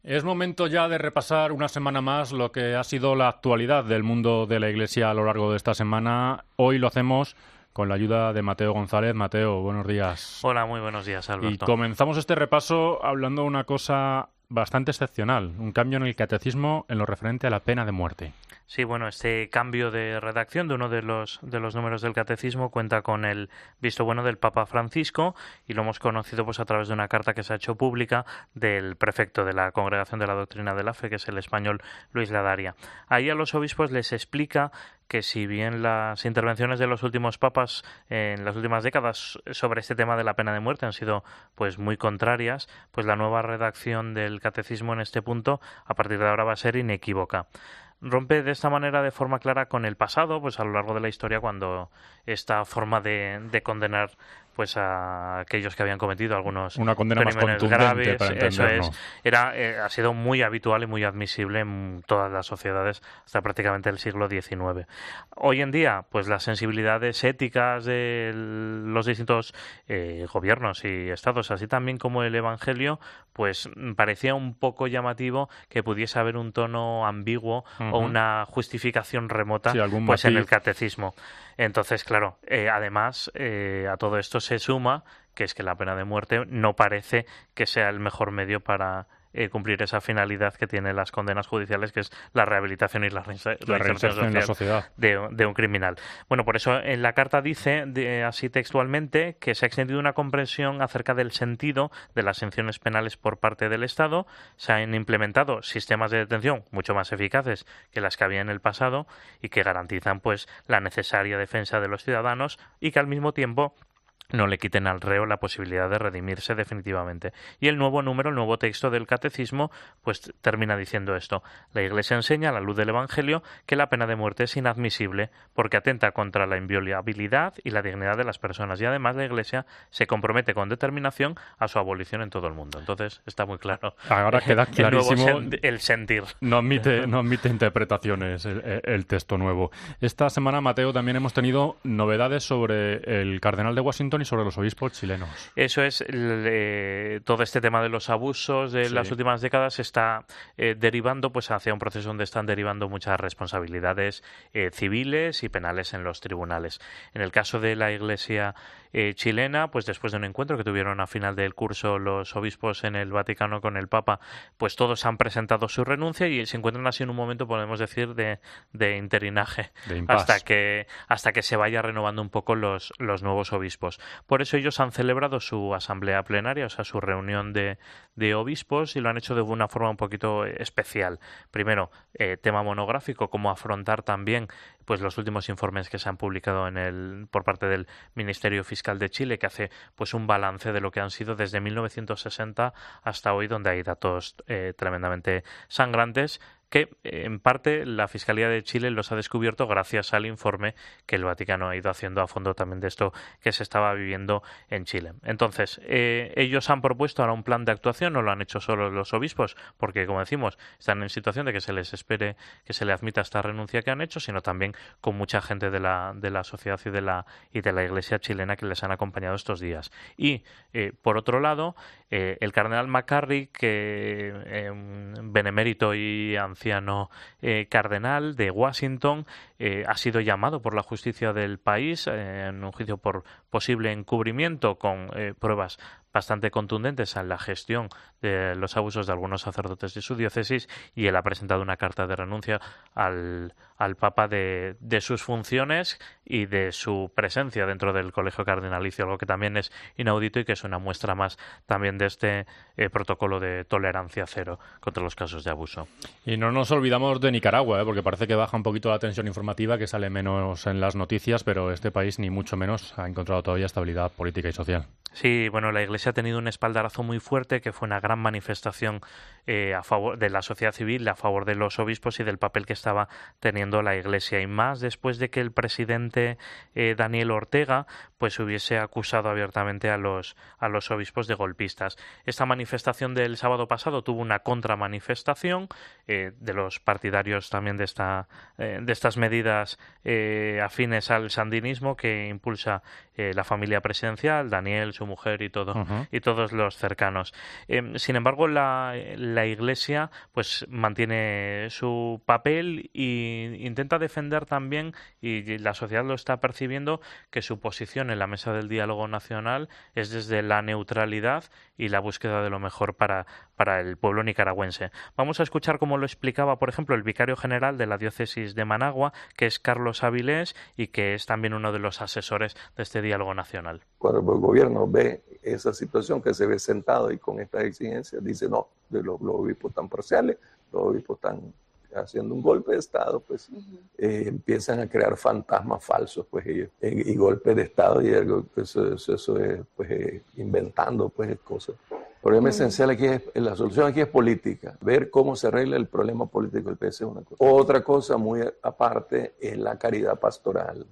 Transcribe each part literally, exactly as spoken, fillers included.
Es momento ya de repasar una semana más lo que ha sido la actualidad del mundo de la Iglesia a lo largo de esta semana. Hoy lo hacemos con la ayuda de Mateo González. Mateo, buenos días. Hola, muy buenos días, Alberto. Y comenzamos este repaso hablando de una cosa bastante excepcional, un cambio en el catecismo en lo referente a la pena de muerte. Sí, bueno, este cambio de redacción de uno de los de los números del catecismo cuenta con el visto bueno del Papa Francisco y lo hemos conocido pues a través de una carta que se ha hecho pública del prefecto de la Congregación de la Doctrina de la Fe, que es el español Luis Ladaria. Ahí a los obispos les explica que si bien las intervenciones de los últimos papas en las últimas décadas sobre este tema de la pena de muerte han sido pues muy contrarias, pues la nueva redacción del catecismo en este punto a partir de ahora va a ser inequívoca. Rompe de esta manera de forma clara con el pasado, pues a lo largo de la historia, cuando esta forma de, de condenar pues a aquellos que habían cometido algunos una condena más crímenes contundente graves, para eso entendernos. es, era eh, ha sido muy habitual y muy admisible en todas las sociedades hasta prácticamente el siglo diecinueve. Hoy en día, pues las sensibilidades éticas de los distintos eh, gobiernos y estados, así también como el Evangelio, pues parecía un poco llamativo que pudiese haber un tono ambiguo Uh-huh. o una justificación remota sí, algún pues matiz. en el catecismo. Entonces, claro, eh, además eh, a todo esto se suma que es que la pena de muerte no parece que sea el mejor medio para eh, cumplir esa finalidad que tienen las condenas judiciales, que es la rehabilitación y la, reinser- La reinserción reinserción en la social sociedad. de, de un criminal. Bueno, por eso en la carta dice, de, así textualmente, que se ha extendido una comprensión acerca del sentido de las sanciones penales por parte del Estado, se han implementado sistemas de detención mucho más eficaces que las que había en el pasado y que garantizan pues la necesaria defensa de los ciudadanos y que al mismo tiempo no le quiten al reo la posibilidad de redimirse definitivamente. Y el nuevo número, el nuevo texto del catecismo, pues termina diciendo esto. La Iglesia enseña, a la luz del Evangelio, que la pena de muerte es inadmisible porque atenta contra la inviolabilidad y la dignidad de las personas. Y además la Iglesia se compromete con determinación a su abolición en todo el mundo. Entonces está muy claro. Ahora queda clarísimo. El, nuevo sen- el sentir. No admite, no admite interpretaciones el, el texto nuevo. Esta semana, Mateo, también hemos tenido novedades sobre el cardenal de Washington y sobre los obispos chilenos. Eso es, el, eh, todo este tema de los abusos de Sí. las últimas décadas está eh, derivando pues hacia un proceso donde están derivando muchas responsabilidades eh, civiles y penales en los tribunales. En el caso de la Iglesia eh, chilena, pues después de un encuentro que tuvieron a final del curso los obispos en el Vaticano con el Papa, pues todos han presentado su renuncia y se encuentran así en un momento, podemos decir, de, de interinaje, De impasse. hasta que hasta que se vaya renovando un poco los, los nuevos obispos. Por eso ellos han celebrado su asamblea plenaria, o sea, su reunión de, de obispos, y lo han hecho de una forma un poquito especial. Primero, eh, tema monográfico, cómo afrontar también pues los últimos informes que se han publicado en el por parte del Ministerio Fiscal de Chile, que hace pues un balance de lo que han sido desde mil novecientos sesenta hasta hoy, donde hay datos eh, tremendamente sangrantes que en parte la Fiscalía de Chile los ha descubierto gracias al informe que el Vaticano ha ido haciendo a fondo también de esto que se estaba viviendo en Chile. Entonces, eh, ellos han propuesto ahora un plan de actuación, no lo han hecho solo los obispos, porque como decimos, están en situación de que se les espere que se le admita esta renuncia que han hecho, sino también con mucha gente de la, de la sociedad y de la, y de la Iglesia chilena que les han acompañado estos días. Y, eh, por otro lado, eh, el cardenal McCarrick, que eh, benemérito y anciano anciano eh, cardenal de Washington, eh, ha sido llamado por la justicia del país eh, en un juicio por posible encubrimiento con eh, pruebas bastante contundentes en la gestión de los abusos de algunos sacerdotes de su diócesis, y él ha presentado una carta de renuncia al, al Papa de, de sus funciones y de su presencia dentro del colegio cardenalicio, algo que también es inaudito y que es una muestra más también de este eh, protocolo de tolerancia cero contra los casos de abuso. Y no nos olvidamos de Nicaragua, ¿eh? Porque parece que baja un poquito la tensión informativa, que sale menos en las noticias, pero este país ni mucho menos ha encontrado todavía estabilidad política y social. Sí, bueno, la Iglesia ha tenido un espaldarazo muy fuerte, que fue una gran manifestación eh, a favor de la sociedad civil, a favor de los obispos y del papel que estaba teniendo la Iglesia, y más después de que el presidente eh, Daniel Ortega pues hubiese acusado abiertamente a los a los obispos de golpistas. Esta manifestación del sábado pasado tuvo una contramanifestación eh, de los partidarios también de esta eh, de estas medidas eh, afines al sandinismo que impulsa eh, la familia presidencial, Daniel, su mujer y todo, Uh-huh. y todos los cercanos. Eh, sin embargo, la, la Iglesia pues mantiene su papel e intenta defender también, y la sociedad lo está percibiendo, que su posición en la mesa del diálogo nacional es desde la neutralidad y la búsqueda de lo mejor para, para el pueblo nicaragüense. Vamos a escuchar cómo lo explicaba, por ejemplo, el vicario general de la diócesis de Managua, que es Carlos Avilés, y que es también uno de los asesores de este diálogo nacional. Cuando el gobierno ve esa situación, que se ve sentado y con estas exigencias, dice no, de los, los obispos tan parciales, los obispos están haciendo un golpe de Estado, pues uh-huh. eh, empiezan a crear fantasmas falsos, pues ellos, y, y golpes de Estado, y algo, eso, eso, eso es pues eh, inventando pues cosas. El problema uh-huh. esencial aquí es, la solución aquí es política, ver cómo se arregla el problema político del país es una cosa. Otra cosa muy aparte es la caridad pastoral.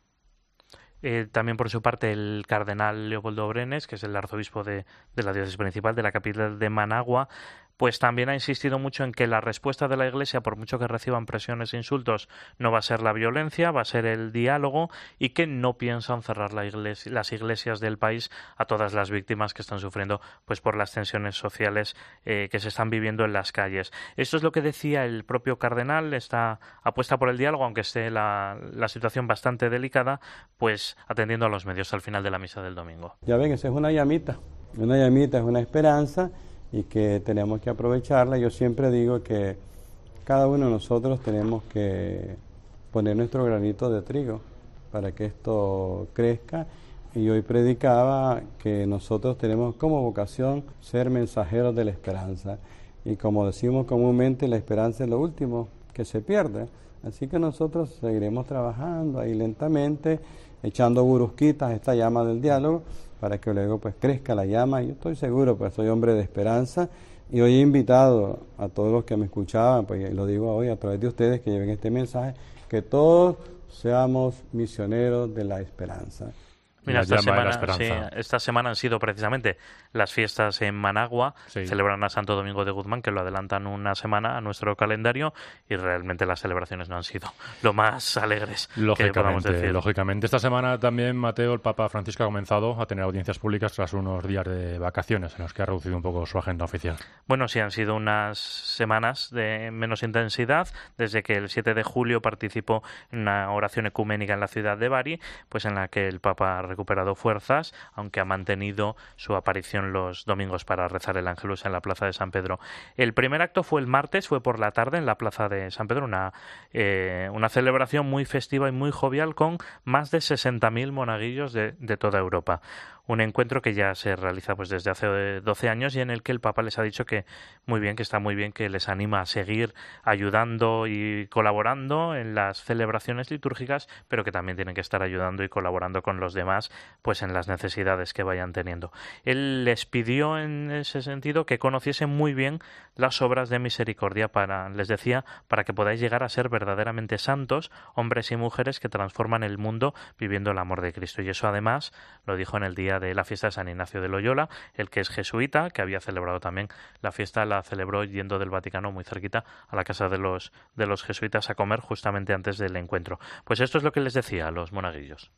Eh, también por su parte el cardenal Leopoldo Brenes, que es el arzobispo de, de la diócesis principal de la capital de Managua, pues también ha insistido mucho en que la respuesta de la Iglesia, por mucho que reciban presiones e insultos, no va a ser la violencia, va a ser el diálogo, y que no piensan cerrar la iglesia, las iglesias del país a todas las víctimas que están sufriendo pues por las tensiones sociales eh, que se están viviendo en las calles. Esto es lo que decía el propio cardenal, esta apuesta por el diálogo, aunque esté la, la situación bastante delicada, pues atendiendo a los medios al final de la misa del domingo. Ya ven, esa es una llamita, una llamita es una esperanza, y que tenemos que aprovecharla. Yo siempre digo que cada uno de nosotros tenemos que poner nuestro granito de trigo para que esto crezca, y hoy predicaba que nosotros tenemos como vocación ser mensajeros de la esperanza, y como decimos comúnmente, la esperanza es lo último que se pierde, así que nosotros seguiremos trabajando ahí lentamente, echando burusquitas a esta llama del diálogo, para que luego pues crezca la llama. Yo estoy seguro, pues soy hombre de esperanza, y hoy he invitado a todos los que me escuchaban, pues lo digo hoy a través de ustedes, que lleven este mensaje, que todos seamos misioneros de la esperanza. Mira, esta semana, sí, esta semana han sido precisamente las fiestas en Managua, sí. Celebran a Santo Domingo de Guzmán, que lo adelantan una semana a nuestro calendario, y realmente las celebraciones no han sido lo más alegres. Lógicamente, lógicamente. Esta semana también, Mateo, el Papa Francisco ha comenzado a tener audiencias públicas tras unos días de vacaciones, en los que ha reducido un poco su agenda oficial. Bueno, sí, han sido unas semanas de menos intensidad, desde que el siete de julio participó en una oración ecuménica en la ciudad de Bari, pues en la que el Papa recuperado fuerzas, aunque ha mantenido su aparición los domingos para rezar el Ángelus en la Plaza de San Pedro. El primer acto fue el martes, fue por la tarde en la Plaza de San Pedro, una, eh, una celebración muy festiva y muy jovial con más de sesenta mil monaguillos de, de toda Europa. Un encuentro que ya se realiza pues desde hace doce años, y en el que el Papa les ha dicho que muy bien, que está muy bien, que les anima a seguir ayudando y colaborando en las celebraciones litúrgicas, pero que también tienen que estar ayudando y colaborando con los demás pues en las necesidades que vayan teniendo. Él les pidió en ese sentido que conociesen muy bien las obras de misericordia, para, les decía, para que podáis llegar a ser verdaderamente santos, hombres y mujeres que transforman el mundo viviendo el amor de Cristo. Y eso además lo dijo en el día de la fiesta de San Ignacio de Loyola, el que es jesuita, que había celebrado también la fiesta, la celebró yendo del Vaticano muy cerquita a la casa de los, de los jesuitas a comer justamente antes del encuentro. Pues esto es lo que les decía a los monaguillos.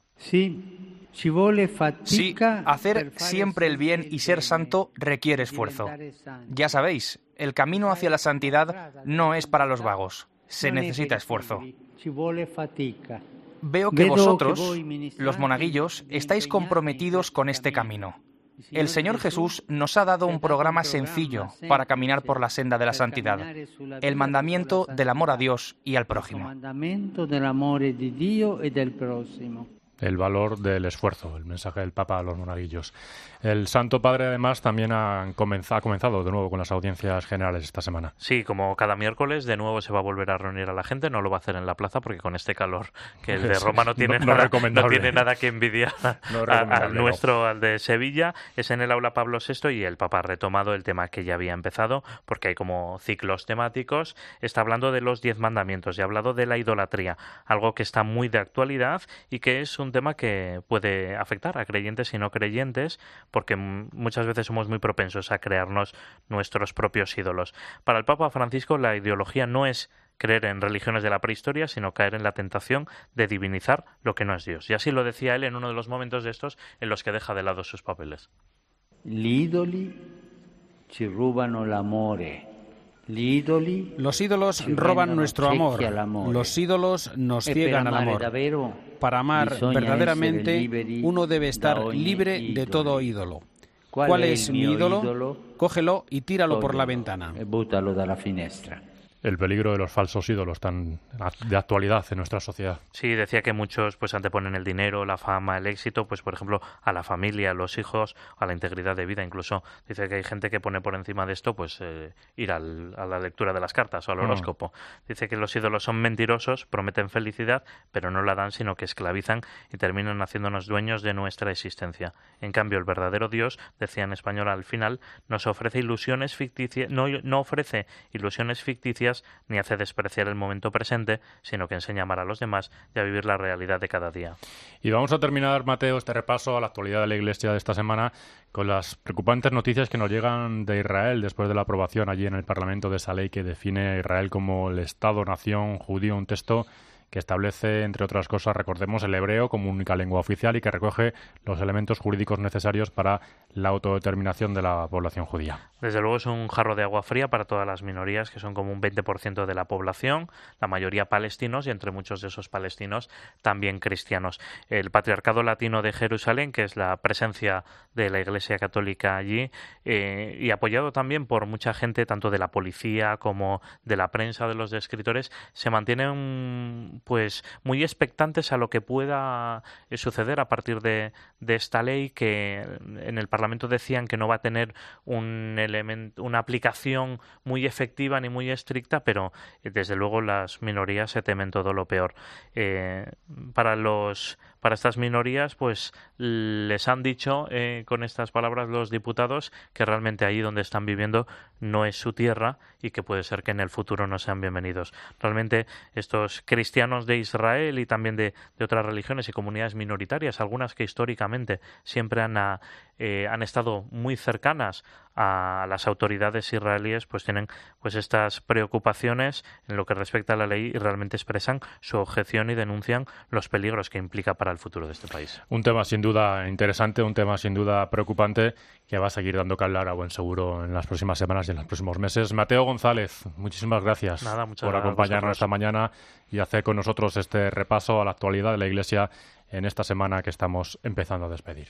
Sí, sí, hacer siempre el bien y ser santo requiere esfuerzo. Ya sabéis, el camino hacia la santidad no es para los vagos, se necesita esfuerzo. Veo que vosotros, los monaguillos, estáis comprometidos con este camino. El Señor Jesús nos ha dado un programa sencillo para caminar por la senda de la santidad, el mandamiento del amor a Dios y al prójimo. El valor del esfuerzo, el mensaje del Papa a los monaguillos. El Santo Padre, además, también ha comenzado, ha comenzado de nuevo con las audiencias generales esta semana. Sí, como cada miércoles, de nuevo se va a volver a reunir a la gente. No lo va a hacer en la plaza, porque con este calor que el de Roma no tiene, no, no nada, no tiene nada que envidiar no al nuestro, no. al de Sevilla. Es en el aula Pablo sexto, y el Papa ha retomado el tema que ya había empezado, porque hay como ciclos temáticos. Está hablando de los diez mandamientos y ha hablado de la idolatría, algo que está muy de actualidad y que es un tema que puede afectar a creyentes y no creyentes, porque muchas veces somos muy propensos a crearnos nuestros propios ídolos. Para el Papa Francisco, la ideología no es creer en religiones de la prehistoria, sino caer en la tentación de divinizar lo que no es Dios. Y así lo decía él en uno de los momentos de estos en los que deja de lado sus papeles. L'idoli ci rubano l'amore. Los ídolos roban nuestro amor. Los ídolos nos ciegan al amor. Para amar verdaderamente, uno debe estar libre de todo ídolo. ¿Cuál es mi ídolo? Cógelo y tíralo por la ventana. El peligro de los falsos ídolos tan de actualidad en nuestra sociedad. Sí, decía que muchos pues anteponen el dinero, la fama, el éxito, pues por ejemplo a la familia, a los hijos, a la integridad de vida. Incluso dice que hay gente que pone por encima de esto pues eh, ir al, a la lectura de las cartas o al horóscopo. Oh. Dice que los ídolos son mentirosos, prometen felicidad, pero no la dan, sino que esclavizan y terminan haciéndonos dueños de nuestra existencia. En cambio, el verdadero Dios, decía en español al final, nos ofrece ilusiones ficticias, no, no ofrece ilusiones ficticias ni hace despreciar el momento presente, sino que enseña a amar a los demás y a vivir la realidad de cada día. Y vamos a terminar, Mateo, este repaso a la actualidad de la Iglesia de esta semana con las preocupantes noticias que nos llegan de Israel después de la aprobación allí en el Parlamento de esa ley que define a Israel como el Estado-nación judío, un texto que establece, entre otras cosas, recordemos, el hebreo como única lengua oficial y que recoge los elementos jurídicos necesarios para la autodeterminación de la población judía. Desde luego es un jarro de agua fría para todas las minorías, que son como un veinte por ciento de la población, la mayoría palestinos y entre muchos de esos palestinos también cristianos. El Patriarcado Latino de Jerusalén, que es la presencia de la Iglesia Católica allí, eh, y apoyado también por mucha gente, tanto de la policía como de la prensa, de los escritores, se mantienen pues muy expectantes a lo que pueda suceder a partir de, de esta ley, que en el Parlamento decían que no va a tener un elemento, una aplicación muy efectiva ni muy estricta, pero desde luego las minorías se temen todo lo peor. Eh, para los para estas minorías, pues les han dicho eh, con estas palabras los diputados que realmente ahí donde están viviendo no es su tierra y que puede ser que en el futuro no sean bienvenidos. Realmente estos cristianos de Israel y también de, de otras religiones y comunidades minoritarias, algunas que históricamente siempre han, a, eh, han estado muy cercanas a las autoridades israelíes, pues tienen pues estas preocupaciones en lo que respecta a la ley y realmente expresan su objeción y denuncian los peligros que implica para el futuro de este país. Un tema sin duda interesante, un tema sin duda preocupante que va a seguir dando que hablar a buen seguro en las próximas semanas y en los próximos meses. Mateo González, muchísimas gracias Nada, por acompañarnos esta mañana y hacer con nosotros este repaso a la actualidad de la Iglesia en esta semana que estamos empezando a despedir.